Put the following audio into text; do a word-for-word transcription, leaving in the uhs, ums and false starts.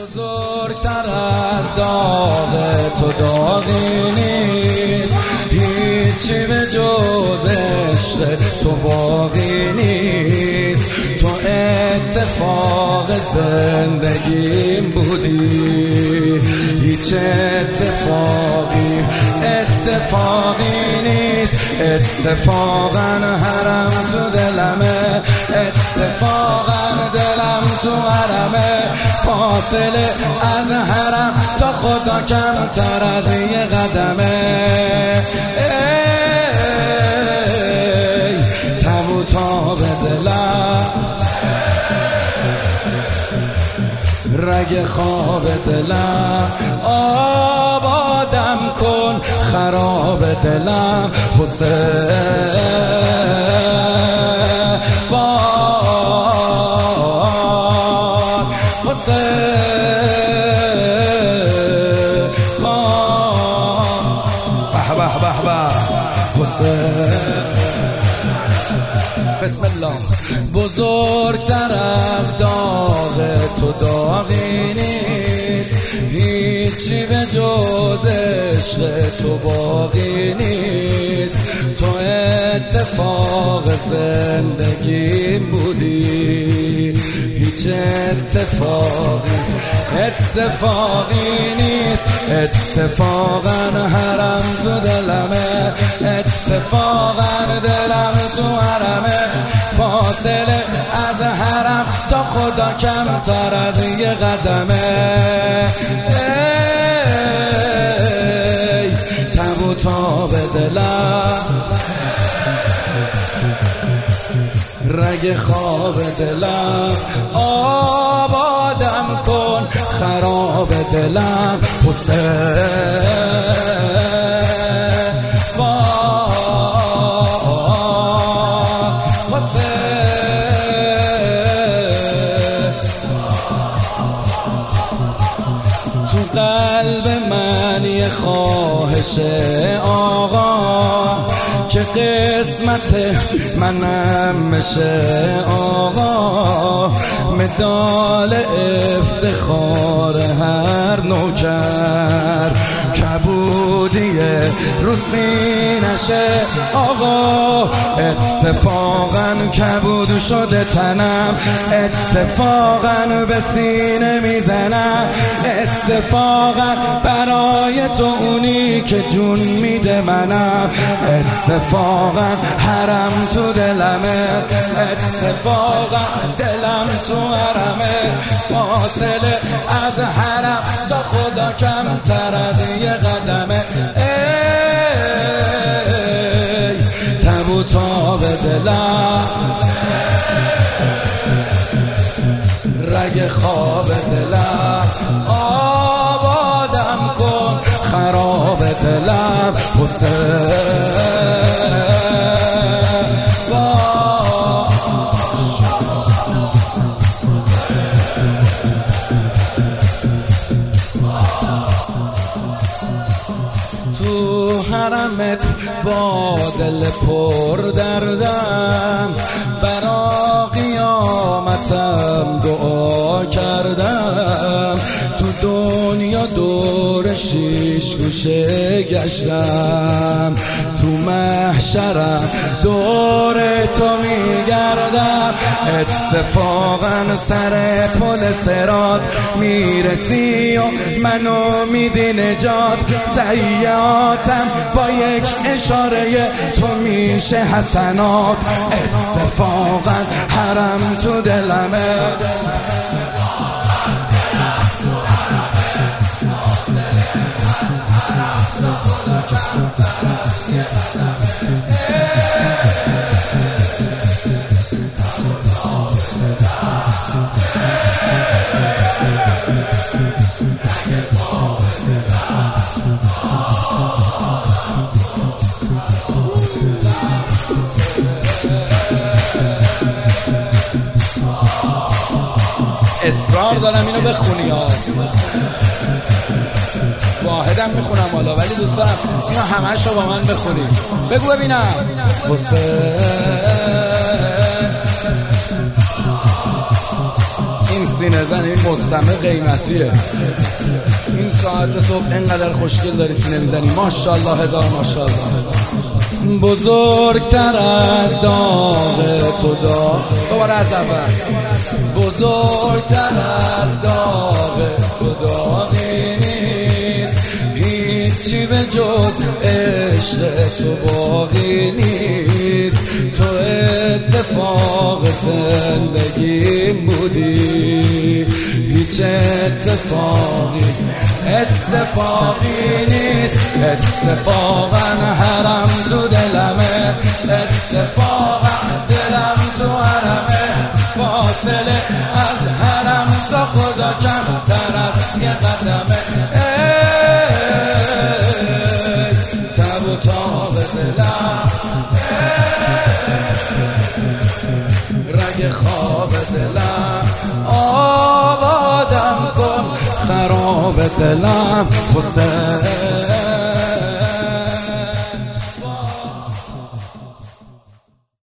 بزرگتر از داغ تو داغی نیست، هیچی به جز عشق تو باقی نیست. تو اتفاق زندگیم بودی، هیچ اتفاقی اتفاقی نیست. اتفاقا حرم تو دلمه، اتفاقا دلم تو حرمه. فاصله از حرم تا خدا کمتر از یه قدمه. ای تابوتا به دلم، رگ خواب دلم آبادم کن، خراب دلم حسین باد، حسین باد، به به به به حسین. بسم الله. بزرگتر از داغ تو داغی نیست، هیچی به جز عشق تو باقی نیست. تو اتفاق زندگیم بودی، هیچ اتفاقی اتفاقی نیست. اتفاقا حرم تو دلمه، اتفاقا دلم تو حرمه. فاصله از حرم تا خدا کمتر از یه قدمه. ای تابوتا به دلم، رگ خواب دلم آبادم کن، خراب دلم حسین قلب من یه خواهش آقا، که قسمت منم میشه آقا. مدال افتخار هر نوکر، کبودیه رو سینشه آقا. اتفاقا کبود شده تنم، اتفاقا به سینه میزنم. اتفاقا برای تو اونی که جون میده منم. اتفاقا حرم تو دلمه، اتفاقا دلم تو حرمه. فاصله از حرم تا خدا کمتر از یه قدمه. ای تابوتا به دلم، رگ خواب دلم آبادم کن، خراب دلم حسین تو حرمت با دل پر دردم، برا قیامتم دعا کردم. تو دنیا دور شیش گوشه گشتم، تو محشرم دور تو میگردم. اتفاقا سر پل صراط میرسی و منو میدی نجات. سیئاتم با یک اشاره تو میشه حسنات. اتفاقا حرم تو دلمه، اصرار دارم اینو بخونی ها. واحدم میخونم حالا، ولی دوستان اینو همش رو با من بخونی. بگو ببینم. حسین این سینه زن این مستمع قیمتیه. این ساعت صبح اینقدر خوشگل داری سینه میزنی، ماشاءالله، هزار ماشاءالله. بزرگتر از داغ تو داغ، دوباره از اول، بزرگتر از داغ تو داغی نیست، هیچی به جز عشق تو باقی نیست. تو اتفاق زندگی بودی، هیچ اتفاقی اتفاقی نیست. اتفاقا حرم تو دلمه، اتفاقا دلم تو حرمه، فاصله از حرم تا خدا کمتر از یه قدمه. تب و تاب دلم، رگ خواب دلم، آبادم کن خراب دلم. حسین